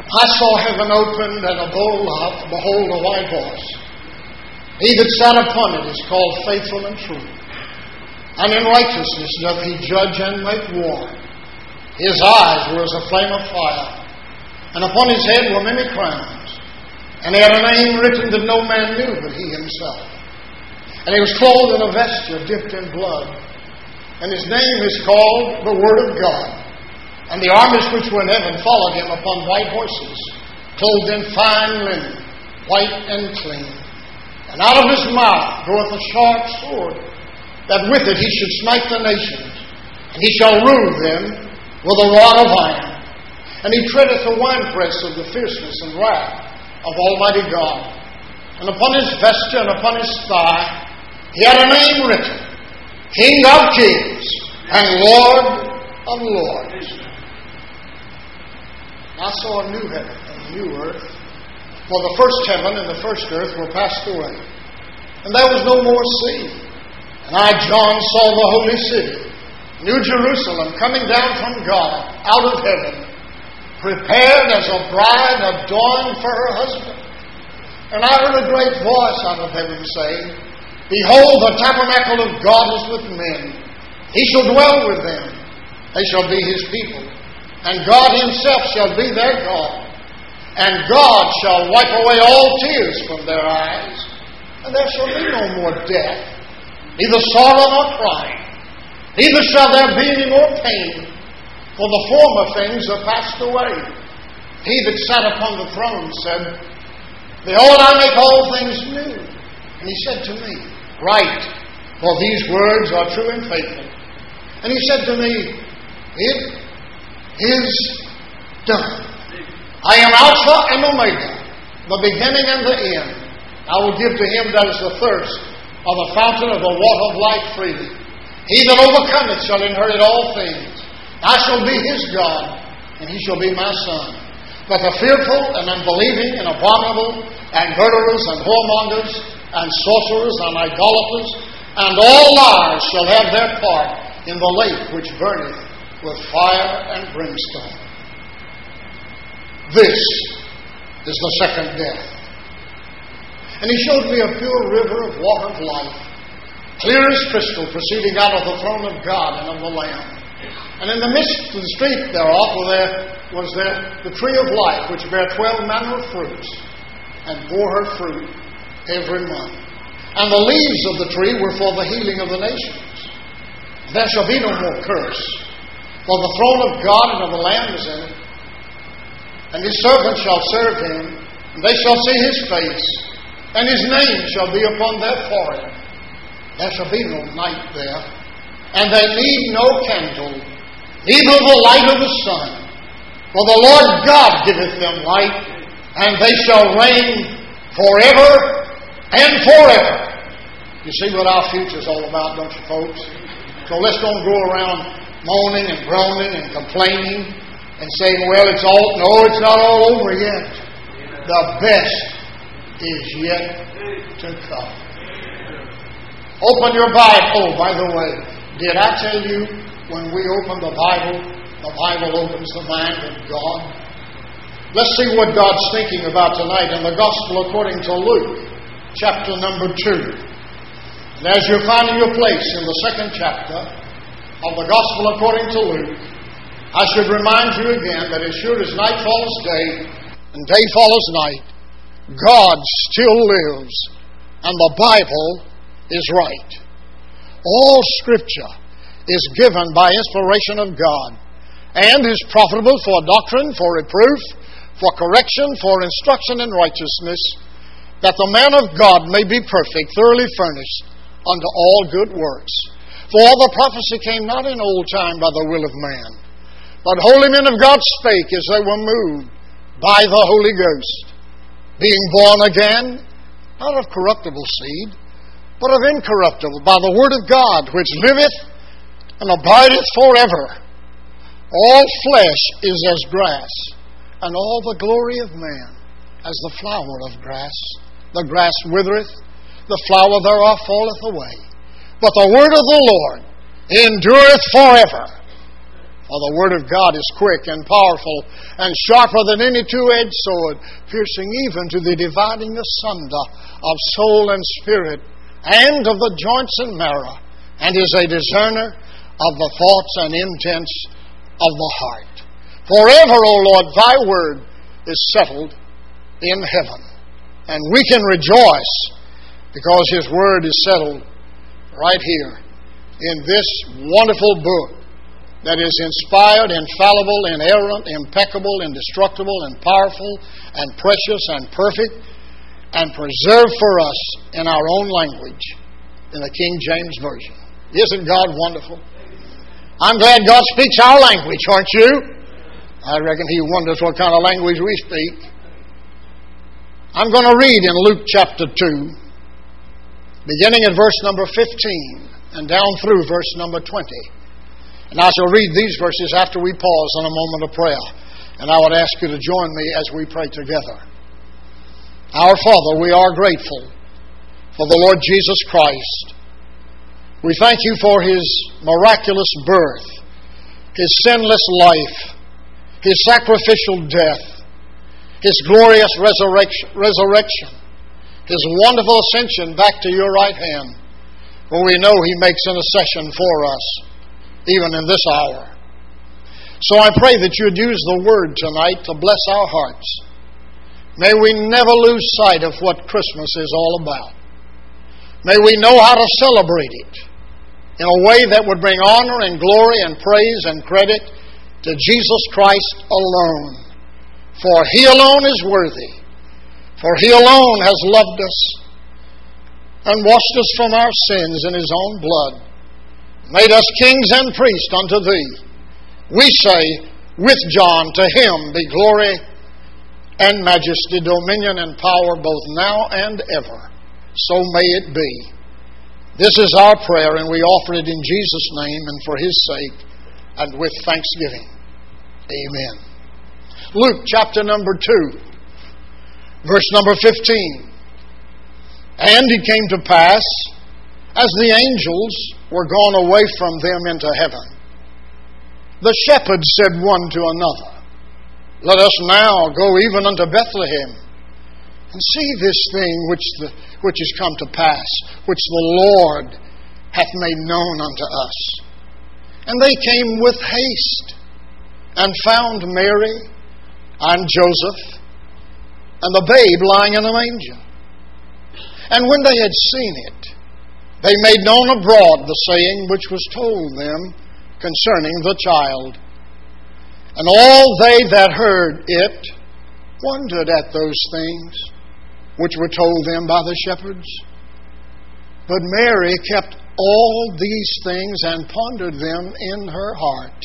I saw heaven opened, and behold, a white horse. He that sat upon it is called Faithful and True. And in righteousness doth he judge and make war. His eyes were as a flame of fire, and upon his head were many crowns. And he had a name written that no man knew but he himself. And he was clothed in a vesture dipped in blood. And his name is called the Word of God. And the armies which were in heaven followed him upon white horses, clothed in fine linen, white and clean. And out of his mouth goeth a sharp sword, that with it he should smite the nations. And he shall rule them with a rod of iron. And he treadeth the winepress of the fierceness and wrath of Almighty God. And upon his vesture and upon his thigh he had a name written, King of Kings and Lord of Lords. I saw a new heaven and a new earth, for the first heaven and the first earth were passed away, and there was no more sea. And I, John, saw the holy city, New Jerusalem, coming down from God out of heaven, prepared as a bride adorned for her husband. And I heard a great voice out of heaven saying, Behold, the tabernacle of God is with men. He shall dwell with them. They shall be his people. And God himself shall be their God. And God shall wipe away all tears from their eyes. And there shall be no more death, neither sorrow nor crying. Neither shall there be any more pain, for the former things are passed away. He that sat upon the throne said, Behold, I make all things new. And he said to me, Write, for these words are true and faithful. And he said to me, It is done. I am Alpha and Omega, the beginning and the end. I will give to him that is the thirst of the fountain of the water of life freely. He that overcometh shall inherit all things. I shall be his God, and he shall be my son. But the fearful and unbelieving and abominable and murderers and whoremongers and sorcerers and idolaters and all liars shall have their part in the lake which burneth with fire and brimstone. This is the second death. And he showed me a pure river of water of life, clear as crystal, proceeding out of the throne of God and of the Lamb. And in the midst of the street thereof was the tree of life, which bare 12 manner of fruits, and bore her fruit every month. And the leaves of the tree were for the healing of the nations. There shall be no more curse, for the throne of God and of the Lamb is in it. And his servants shall serve him, and they shall see his face, and his name shall be upon their forehead. There shall be no night there, and they need no candle, neither the light of the sun. For the Lord God giveth them light, and they shall reign forever and forever. You see what our future's all about, don't you, folks? So let's don't go around moaning and groaning and complaining and saying, well, it's not all over yet. The best is yet to come. Open your Bible. Oh, by the way, did I tell you when we open the Bible opens the mind of God? Let's see what God's thinking about tonight in the Gospel according to Luke, chapter number 2. And as you're finding your place in the second chapter of the Gospel according to Luke, I should remind you again that as sure as night follows day and day follows night, God still lives and the Bible is right. All Scripture is given by inspiration of God and is profitable for doctrine, for reproof, for correction, for instruction in righteousness, that the man of God may be perfect, thoroughly furnished unto all good works. For the prophecy came not in old time by the will of man, but holy men of God spake as they were moved by the Holy Ghost, being born again, not of corruptible seed, but of incorruptible, by the word of God, which liveth and abideth forever. All flesh is as grass, and all the glory of man as the flower of grass. The grass withereth, the flower thereof falleth away. But the word of the Lord endureth forever. For the Word of God is quick and powerful and sharper than any two-edged sword, piercing even to the dividing asunder of soul and spirit, and of the joints and marrow, and is a discerner of the thoughts and intents of the heart. Forever, O Lord, thy word is settled in heaven. And we can rejoice because his word is settled right here in this wonderful book that is inspired, infallible, inerrant, impeccable, indestructible, and powerful, and precious, and perfect, and preserved for us in our own language, in the King James Version. Isn't God wonderful? I'm glad God speaks our language, aren't you? I reckon he wonders what kind of language we speak. I'm going to read in Luke chapter 2, beginning at verse number 15, and down through verse number 20. And I shall read these verses after we pause in a moment of prayer. And I would ask you to join me as we pray together. Our Father, we are grateful for the Lord Jesus Christ. We thank you for his miraculous birth, his sinless life, his sacrificial death, his glorious resurrection, his wonderful ascension back to your right hand, where we know he makes intercession for us, even in this hour. So I pray that you'd use the word tonight to bless our hearts. May we never lose sight of what Christmas is all about. May we know how to celebrate it in a way that would bring honor and glory and praise and credit to Jesus Christ alone. For he alone is worthy. For he alone has loved us and washed us from our sins in his own blood, made us kings and priests unto thee. We say with John, to him be glory and majesty, dominion and power both now and ever. So may it be. This is our prayer, and we offer it in Jesus' name and for his sake and with thanksgiving. Amen. Luke chapter number 2, verse number 15. And it came to pass, as the angels were gone away from them into heaven, the shepherds said one to another, Let us now go even unto Bethlehem, and see this thing which is come to pass, which the Lord hath made known unto us. And they came with haste, and found Mary and Joseph, and the babe lying in a manger. And when they had seen it, they made known abroad the saying which was told them concerning the child. And all they that heard it wondered at those things which were told them by the shepherds. But Mary kept all these things and pondered them in her heart.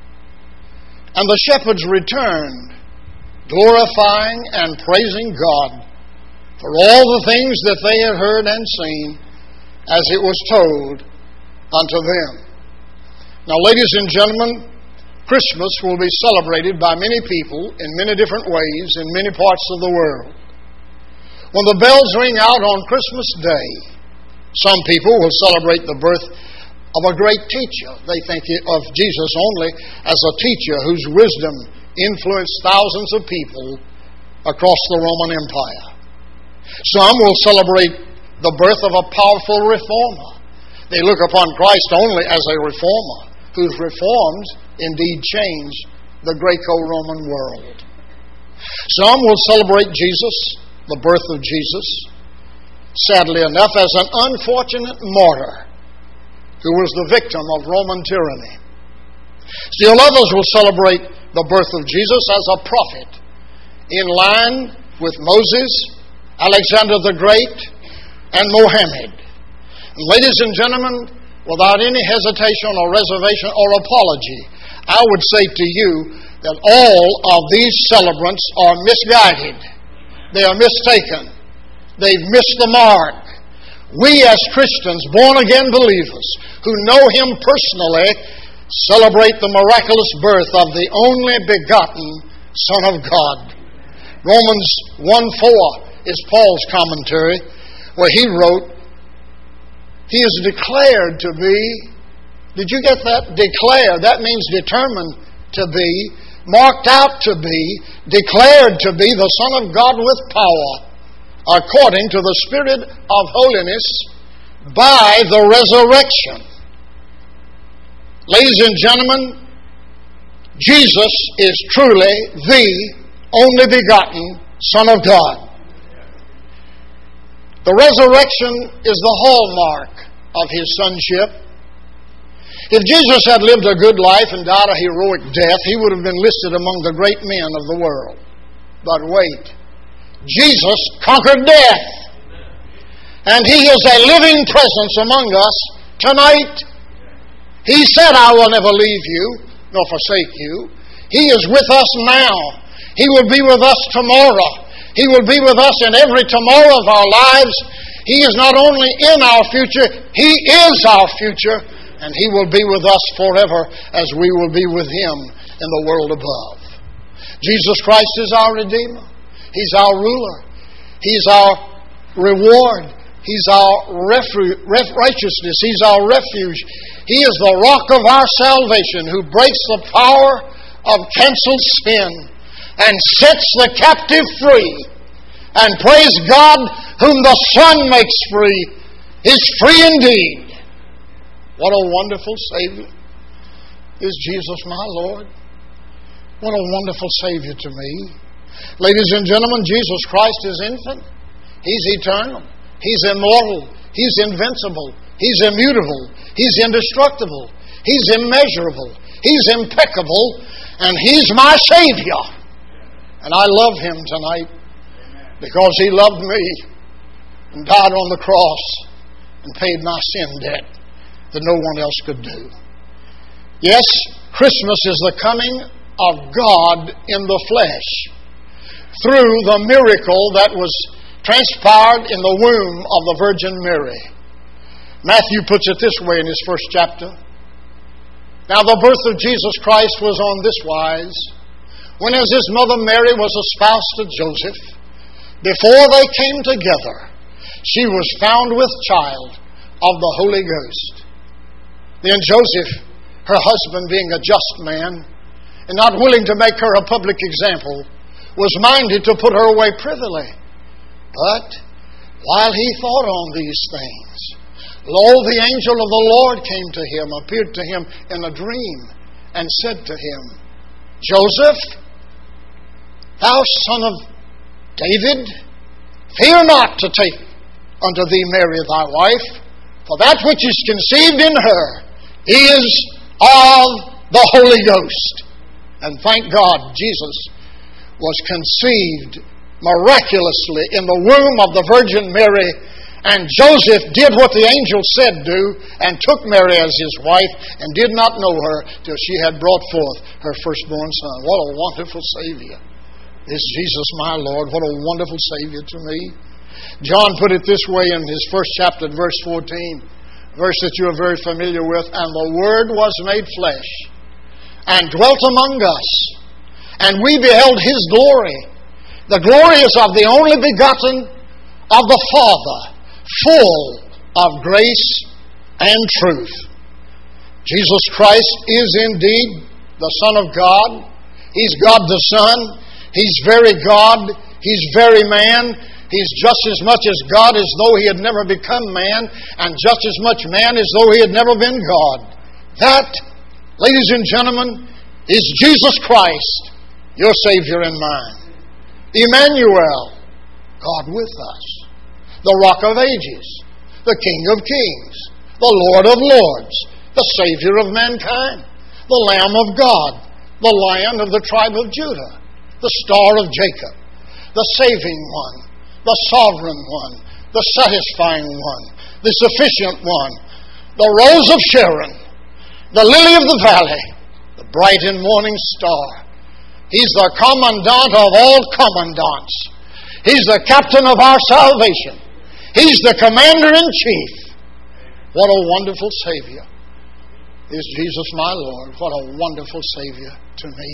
And the shepherds returned, glorifying and praising God for all the things that they had heard and seen, as it was told unto them. Now, ladies and gentlemen, Christmas will be celebrated by many people in many different ways in many parts of the world. When the bells ring out on Christmas Day, some people will celebrate the birth of a great teacher. They think of Jesus only as a teacher whose wisdom influenced thousands of people across the Roman Empire. Some will celebrate the birth of a powerful reformer. They look upon Christ only as a reformer, whose reforms indeed changed the Greco-Roman world. Some will celebrate Jesus, the birth of Jesus, sadly enough, as an unfortunate martyr who was the victim of Roman tyranny. Still others will celebrate the birth of Jesus as a prophet, in line with Moses, Alexander the Great, and Mohammed. And ladies and gentlemen, without any hesitation or reservation or apology, I would say to you that all of these celebrants are misguided. They are mistaken. They've missed the mark. We as Christians, born-again believers, who know him personally, celebrate the miraculous birth of the only begotten Son of God. Romans 1:4 is Paul's commentary, where he wrote, He is declared to be Did you get that? Declare. That means determined to be, marked out to be, declared to be the Son of God with power, according to the Spirit of holiness, by the resurrection. Ladies and gentlemen, Jesus is truly the only begotten Son of God. The resurrection is the hallmark of His sonship. If Jesus had lived a good life and died a heroic death, He would have been listed among the great men of the world. But wait, Jesus conquered death. And He is a living presence among us tonight. He said, I will never leave you nor forsake you. He is with us now. He will be with us tomorrow. He will be with us in every tomorrow of our lives. He is not only in our future, He is our future, and He will be with us forever as we will be with Him in the world above. Jesus Christ is our Redeemer. He's our ruler. He's our reward. He's our righteousness. He's our refuge. He is the rock of our salvation who breaks the power of canceled sin and sets the captive free. And praise God, whom the Son makes free, is free indeed. What a wonderful Savior is Jesus my Lord. What a wonderful Savior to me. Ladies and gentlemen, Jesus Christ is infinite. He's eternal. He's immortal. He's invincible. He's immutable. He's indestructible. He's immeasurable. He's impeccable. And He's my Savior. And I love Him tonight because He loved me and died on the cross and paid my sin debt that no one else could do. Yes, Christmas is the coming of God in the flesh through the miracle that was transpired in the womb of the Virgin Mary. Matthew puts it this way in his first chapter. Now the birth of Jesus Christ was on this wise. When as His mother Mary was espoused to Joseph, before they came together, she was found with child of the Holy Ghost. Then Joseph, her husband, being a just man, and not willing to make her a public example, was minded to put her away privily. But while he thought on these things, lo, the angel of the Lord came to him, appeared to him in a dream, and said to him, Joseph, thou son of David, fear not to take unto thee Mary thy wife, for that which is conceived in her is of the Holy Ghost. And thank God, Jesus was conceived miraculously in the womb of the Virgin Mary, and Joseph did what the angel said do, and took Mary as his wife, and did not know her till she had brought forth her firstborn son. What a wonderful Savior is Jesus my Lord. What a wonderful Savior to me. John put it this way in his first chapter, verse 14, verse that you are very familiar with. And the Word was made flesh, and dwelt among us, and we beheld His glory. The glory is of the only begotten of the Father, full of grace and truth. Jesus Christ is indeed the Son of God. He's God the Son. He's very God. He's very man. He's just as much as God as though He had never become man, and just as much man as though He had never been God. That, ladies and gentlemen, is Jesus Christ, your Savior and mine. Emmanuel, God with us. The Rock of Ages, the King of Kings, the Lord of Lords, the Savior of mankind, the Lamb of God, the Lion of the tribe of Judah, the Star of Jacob, the Saving One, the Sovereign One, the Satisfying One, the Sufficient One, the Rose of Sharon, the Lily of the Valley, the bright and morning star. He's the commandant of all commandants. He's the captain of our salvation. He's the commander-in-chief. What a wonderful Savior is Jesus my Lord. What a wonderful Savior to me.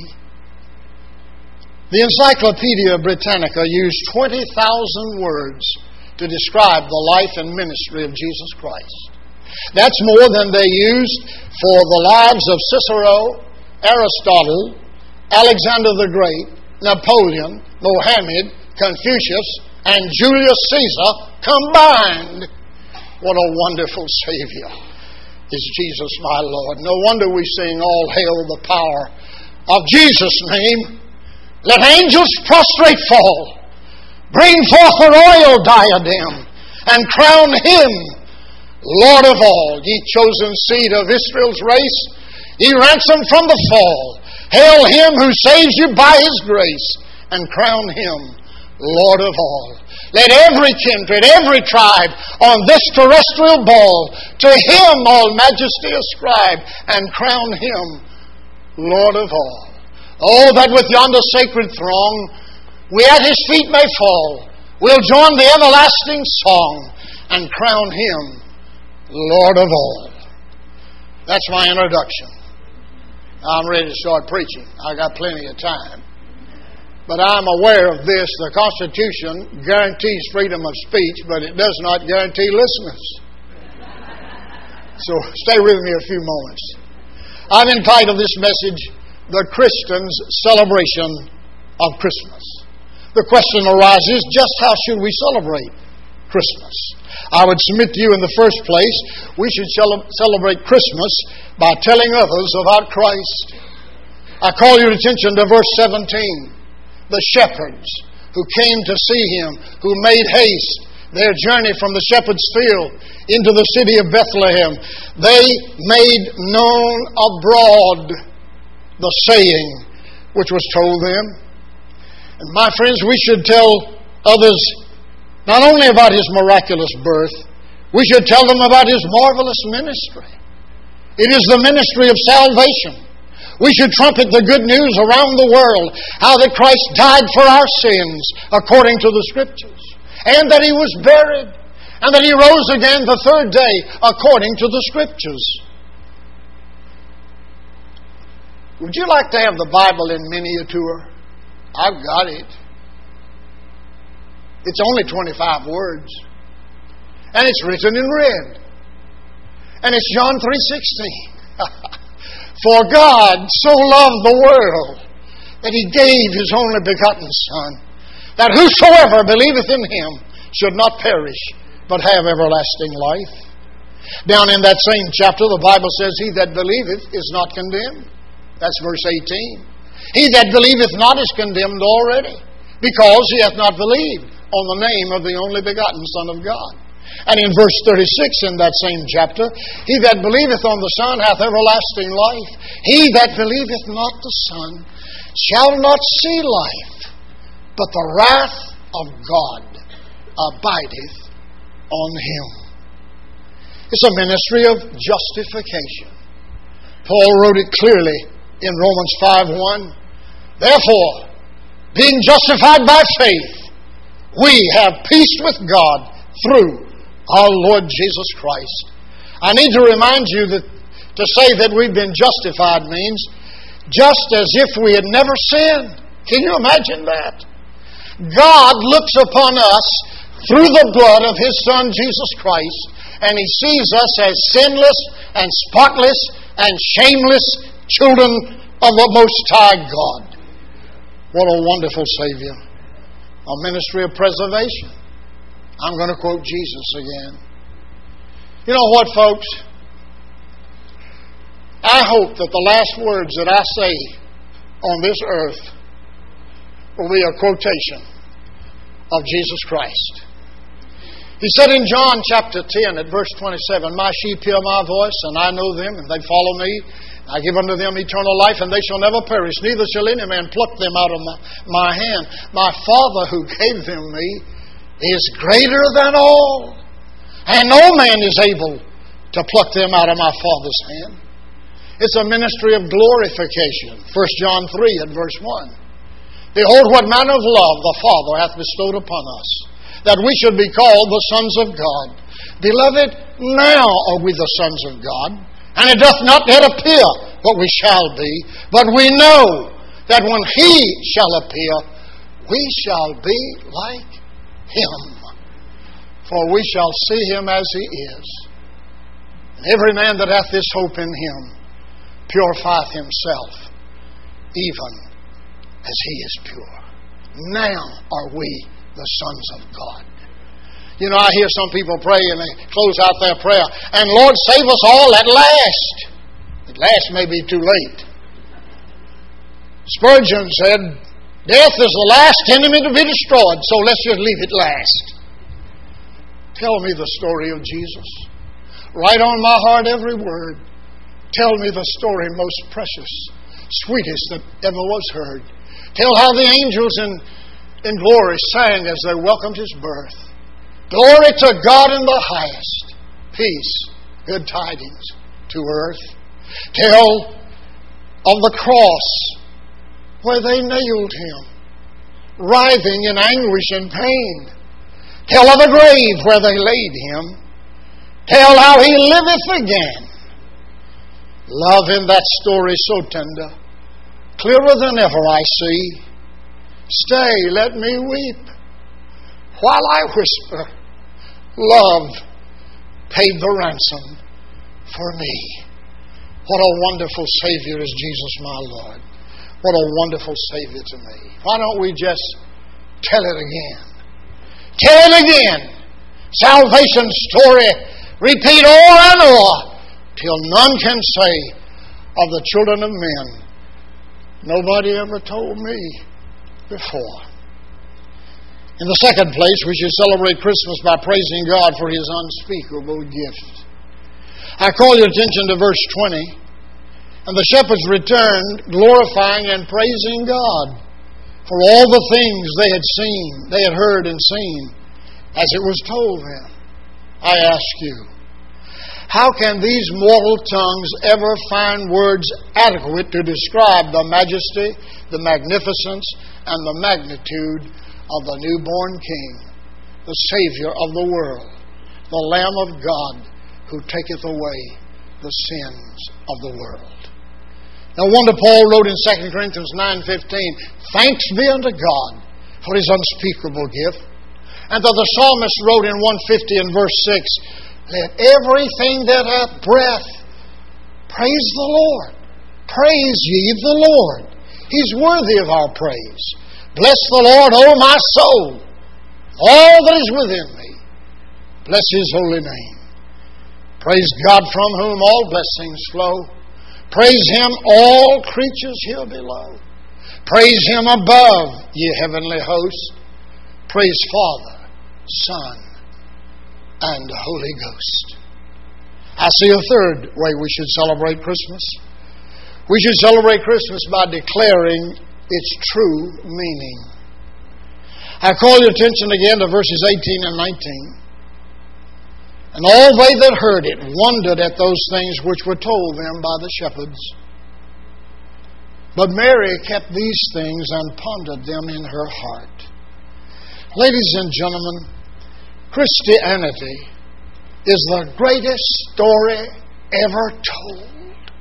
The Encyclopedia Britannica used 20,000 words to describe the life and ministry of Jesus Christ. That's more than they used for the lives of Cicero, Aristotle, Alexander the Great, Napoleon, Mohammed, Confucius, and Julius Caesar combined. What a wonderful Savior is Jesus my Lord. No wonder we sing, all hail the power of Jesus' name. Let angels prostrate fall. Bring forth the royal diadem and crown Him Lord of all. Ye chosen seed of Israel's race, ye ransomed from the fall. Hail Him who saves you by His grace and crown Him Lord of all. Let every kindred, every tribe on this terrestrial ball to Him all majesty ascribe and crown Him Lord of all. Oh, that with yonder sacred throng we at His feet may fall. We'll join the everlasting song and crown Him Lord of all. That's my introduction. I'm ready to start preaching. I got plenty of time. But I'm aware of this. The Constitution guarantees freedom of speech, but it does not guarantee listeners. So stay with me a few moments. I've entitled this message, The Christian's Celebration of Christmas. The question arises, just how should we celebrate Christmas? I would submit to you in the first place, we should celebrate Christmas by telling others about Christ. I call your attention to verse 17. The shepherds who came to see Him, who made haste their journey from the shepherd's field into the city of Bethlehem, they made known abroad the saying which was told them. And my friends, we should tell others not only about His miraculous birth, we should tell them about His marvelous ministry. It is the ministry of salvation. We should trumpet the good news around the world, how that Christ died for our sins according to the Scriptures, and that He was buried, and that He rose again the third day according to the Scriptures. Would you like to have the Bible in miniature? I've got it. It's only 25 words. And it's written in red. And it's John 3:16. For God so loved the world that He gave His only begotten Son, that whosoever believeth in Him should not perish, but have everlasting life. Down in that same chapter, the Bible says, He that believeth is not condemned. That's verse 18. He that believeth not is condemned already, because he hath not believed on the name of the only begotten Son of God. And in verse 36 in that same chapter, He that believeth on the Son hath everlasting life. He that believeth not the Son shall not see life, but the wrath of God abideth on him. It's a ministry of justification. Paul wrote it clearly in Romans 5:1. Therefore, being justified by faith, we have peace with God through our Lord Jesus Christ. I need to remind you that to say that we've been justified means just as if we had never sinned. Can you imagine that? God looks upon us through the blood of His Son Jesus Christ, and He sees us as sinless and spotless and shameless children of the Most High God. What a wonderful Savior. A ministry of preservation. I'm going to quote Jesus again. You know what, folks? I hope that the last words that I say on this earth will be a quotation of Jesus Christ. He said in John chapter 10 at verse 27, My sheep hear my voice, and I know them, and they follow me. I give unto them eternal life, and they shall never perish, neither shall any man pluck them out of my hand. My Father who gave them me is greater than all, and no man is able to pluck them out of my Father's hand. It's a ministry of glorification. 1 John 3 at verse 1. Behold, what manner of love the Father hath bestowed upon us, that we should be called the sons of God. Beloved, now are we the sons of God, and it doth not yet appear what we shall be, but we know that when He shall appear, we shall be like Him, for we shall see Him as He is. Every man that hath this hope in Him purifieth himself, even as He is pure. Now are we the sons of God. You know, I hear some people pray and they close out their prayer, and Lord, save us all at last. At last may be too late. Spurgeon said, death is the last enemy to be destroyed, so let's just leave it last. Tell me the story of Jesus. Write on my heart every word. Tell me the story most precious, sweetest that ever was heard. Tell how the angels in glory sang as they welcomed His birth. Glory to God in the highest. Peace, good tidings to earth. Tell of the cross where they nailed Him, writhing in anguish and pain. Tell of the grave where they laid Him. Tell how He liveth again. Love in that story so tender, clearer than ever I see. Stay, let me weep, while I whisper, love paid the ransom for me. What a wonderful Savior is Jesus, my Lord. What a wonderful Savior to me. Why don't we just tell it again? Tell it again. Salvation story. Repeat o'er and o'er till none can say of the children of men, nobody ever told me before. In the second place, we should celebrate Christmas by praising God for His unspeakable gift. I call your attention to verse 20. And the shepherds returned, glorifying and praising God for all the things they had seen, they had heard and seen, as it was told them. I ask you, how can these mortal tongues ever find words adequate to describe the majesty, the magnificence, and the magnitude of the newborn King, the Savior of the world, the Lamb of God who taketh away the sins of the world? No wonder Paul wrote in 2 Corinthians 9:15, thanks be unto God for His unspeakable gift. And that the psalmist wrote in 150 and verse 6, let everything that hath breath praise the Lord. Praise ye the Lord. He's worthy of our praise. Bless the Lord, O my soul, all that is within me. Bless His holy name. Praise God from whom all blessings flow. Praise Him, all creatures here below. Praise Him above, ye heavenly hosts. Praise Father, Son, and Holy Ghost. I see a third way we should celebrate Christmas. We should celebrate Christmas by declaring its true meaning. I call your attention again to verses 18 and 19. And all they that heard it wondered at those things which were told them by the shepherds. But Mary kept these things and pondered them in her heart. Ladies and gentlemen, Christianity is the greatest story ever told.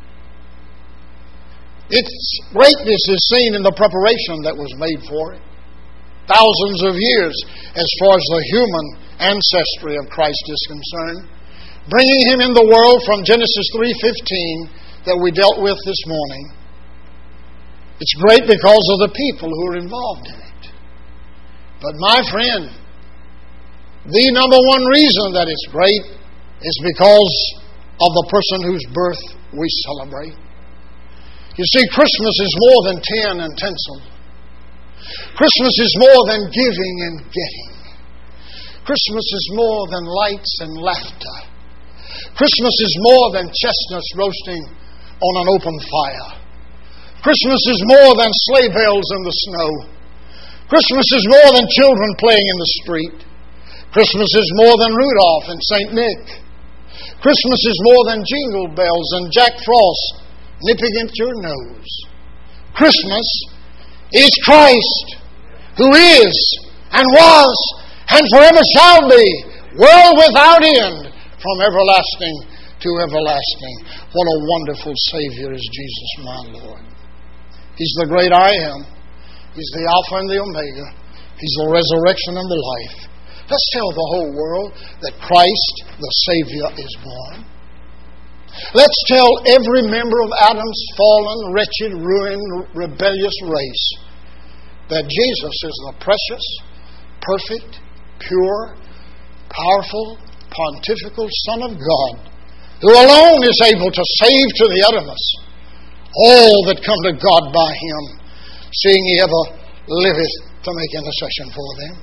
Its greatness is seen in the preparation that was made for it. Thousands of years as far as the human ancestry of Christ is concerned. Bringing Him in the world from Genesis 3:15 that we dealt with this morning. It's great because of the people who are involved in it. But my friend, the number one reason that it's great is because of the person whose birth we celebrate. You see, Christmas is more than tin and tinsel. Christmas is more than giving and getting. Christmas is more than lights and laughter. Christmas is more than chestnuts roasting on an open fire. Christmas is more than sleigh bells in the snow. Christmas is more than children playing in the street. Christmas is more than Rudolph and St. Nick. Christmas is more than jingle bells and Jack Frost nipping at your nose. Christmas is Christ, who is and was and forever shall be, world without end, from everlasting to everlasting. What a wonderful Savior is Jesus, my Lord. He's the great I am. He's the Alpha and the Omega. He's the resurrection and the life. Let's tell the whole world that Christ, the Savior, is born. Let's tell every member of Adam's fallen, wretched, ruined, rebellious race that Jesus is the precious, perfect, pure, powerful, pontifical Son of God, who alone is able to save to the uttermost all that come to God by Him, seeing He ever liveth to make intercession for them.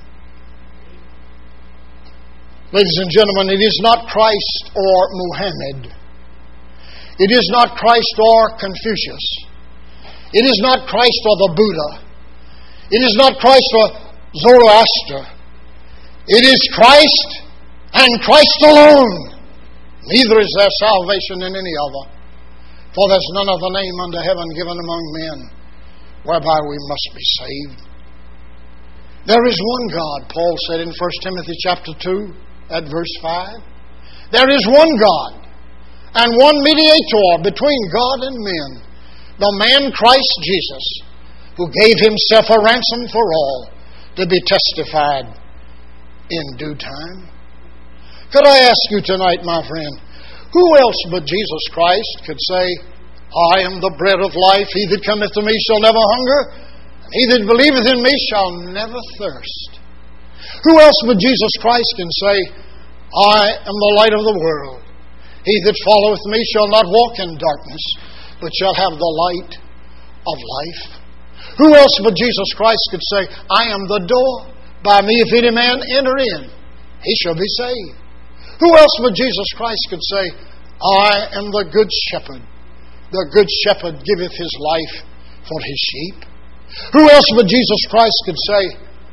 Ladies and gentlemen, it is not Christ or Muhammad. It is not Christ or Confucius. It is not Christ or the Buddha. It is not Christ or Zoroaster. It is Christ and Christ alone. Neither is there salvation in any other. For there's none other name under heaven given among men whereby we must be saved. There is one God, Paul said in 1 Timothy chapter 2 at verse 5. There is one God and one mediator between God and men, the man Christ Jesus, who gave Himself a ransom for all, to be testified in due time. Could I ask you tonight, my friend, who else but Jesus Christ could say, I am the bread of life, he that cometh to me shall never hunger, and he that believeth in me shall never thirst? Who else but Jesus Christ can say, I am the light of the world. He that followeth me shall not walk in darkness, but shall have the light of life. Who else but Jesus Christ could say, I am the door. By me if any man enter in, he shall be saved. Who else but Jesus Christ could say, I am the good shepherd. The good shepherd giveth his life for his sheep. Who else but Jesus Christ could say,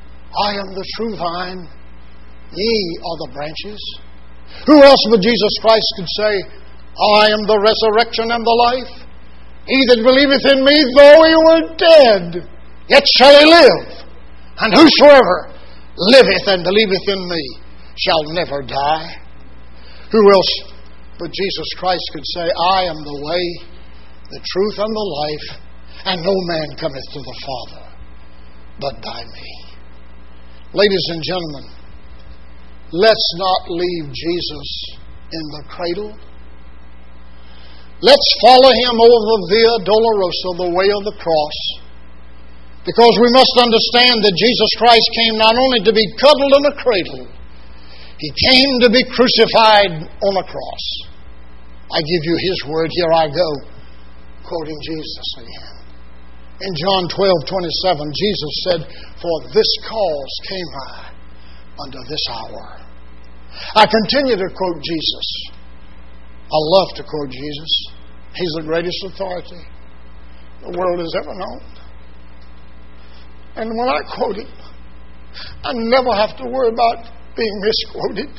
I am the true vine, ye are the branches? Who else but Jesus Christ could say, I am the resurrection and the life? He that believeth in me, though he were dead, yet shall he live. And whosoever liveth and believeth in me shall never die. Who else but Jesus Christ could say, I am the way, the truth, and the life, and no man cometh to the Father but by me? Ladies and gentlemen, let's not leave Jesus in the cradle. Let's follow Him over the Via Dolorosa, the way of the cross. Because we must understand that Jesus Christ came not only to be cuddled in a cradle, He came to be crucified on a cross. I give you His word, here I go, quoting Jesus again. In John 12:27, Jesus said, For this cause came I unto this hour. I continue to quote Jesus. I love to quote Jesus. He's the greatest authority the world has ever known. And when I quote Him, I never have to worry about being misquoted.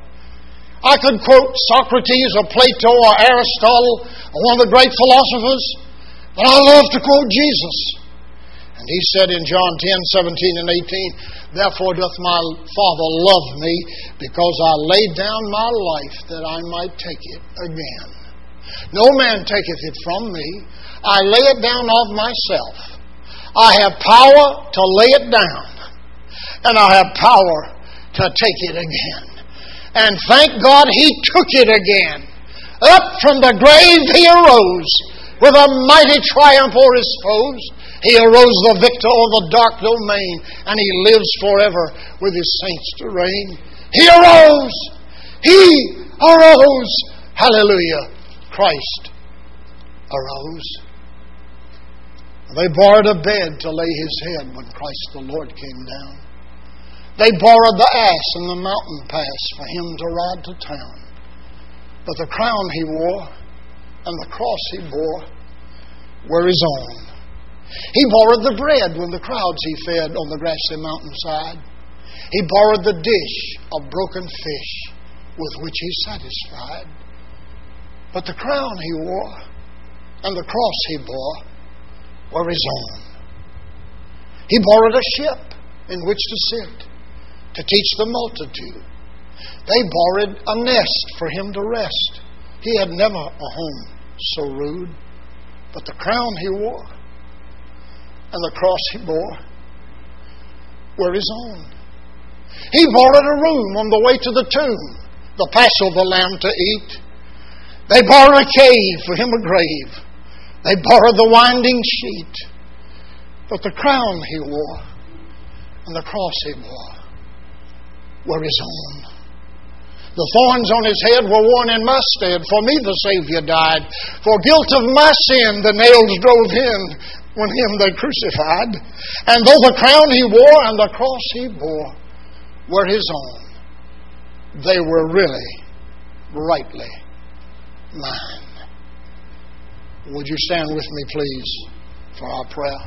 I could quote Socrates or Plato or Aristotle or one of the great philosophers, but I love to quote Jesus. And He said in John 10:17 and 18, Therefore doth my Father love me, because I laid down my life that I might take it again. No man taketh it from me. I lay it down of myself. I have power to lay it down, and I have power to take it again. And thank God He took it again. Up from the grave He arose with a mighty triumph o'er His foes. He arose the victor over the dark domain, and He lives forever with His saints to reign. He arose! He arose! Hallelujah! Christ arose. They borrowed a bed to lay His head when Christ the Lord came down. They borrowed the ass in the mountain pass for Him to ride to town. But the crown He wore and the cross He bore were His own. He borrowed the bread when the crowds He fed on the grassy mountainside. He borrowed the dish of broken fish with which He satisfied. But the crown He wore and the cross He bore were His own. He borrowed a ship in which to sit, to teach the multitude. They borrowed a nest for Him to rest. He had never a home so rude. But the crown He wore and the cross He bore were His own. He borrowed a room on the way to the tomb, the Passover lamb to eat. They bore a cave, for him a grave. They bore the winding sheet. But the crown he wore and the cross he bore were his own. The thorns on his head were worn in my stead. For me the Savior died. For guilt of my sin the nails drove in when him they crucified. And though the crown he wore and the cross he bore were his own, they were really, rightly mine. Would you stand with me, please, for our prayer?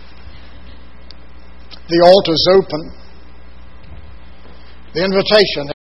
The altar's open. The invitation